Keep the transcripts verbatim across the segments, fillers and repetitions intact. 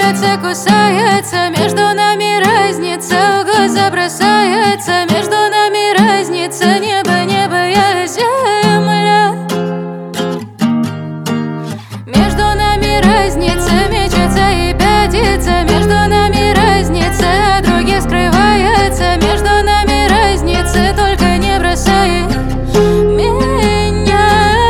колется, кусается, между нами разница, в глаза бросается, между нами разница, небо, небо, я земля. Между нами разница, мечется и пятится, между нами разница, от других скрывается, между нами разница, только не бросай меня.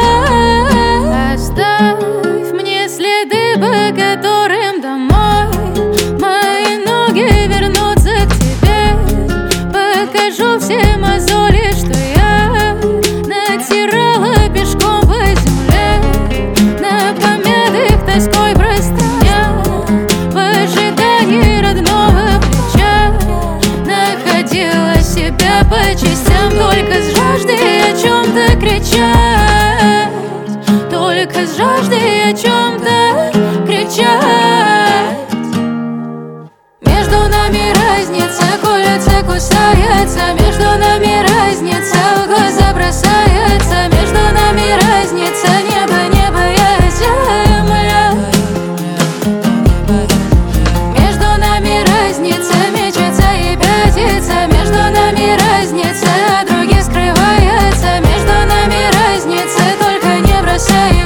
Оставь мне следы, по которым домой мои ноги вернутся к тебе. Покажу все мозоли, что я натирала пешком по земле, на помятых тоской простынях, в ожидании родного плеча. Находила себя по частям, только с жаждой о чем-то кричать, только с жаждой о чем-то кричать. Между нами разница, колется, кусается, между нами разница, в глаза бросается, между нами разница, небо, небо, я земля. Между нами разница, мечется и пятится, между нами разница, от других скрывается, между нами разница, только не бросай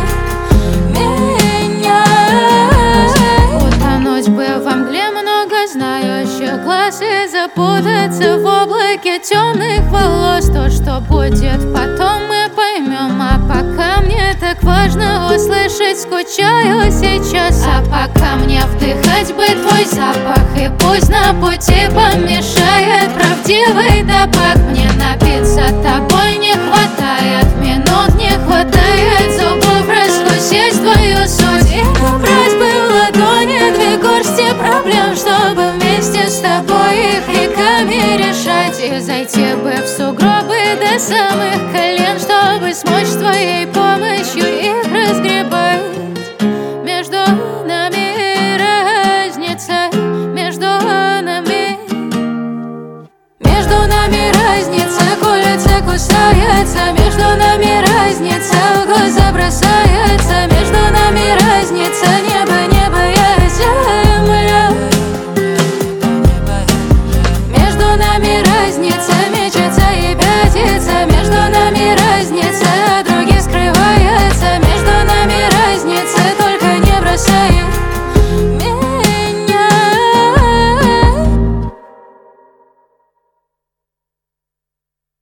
меня. Утонуть бы во мгле много знающих глаз и запутаться в облаке темных волос. То, что будет потом, мы поймем, а пока мне так важно услышать, скучаю сейчас. А пока мне вдыхать бы твой запах, и пусть на пути помешает правдивый табак. Мне напиться тобой не хватает минут, не хватает зубов раскусить твою суть и набрать бы в ладони две горсти проблем, чтобы вместе с тобой их веками решать. И зайти бы в сугробы до самых колен, чтобы смочь твоей помощью их разгребать. Между нами разница, между нами, между нами разница, колется, кусается, между нами разница,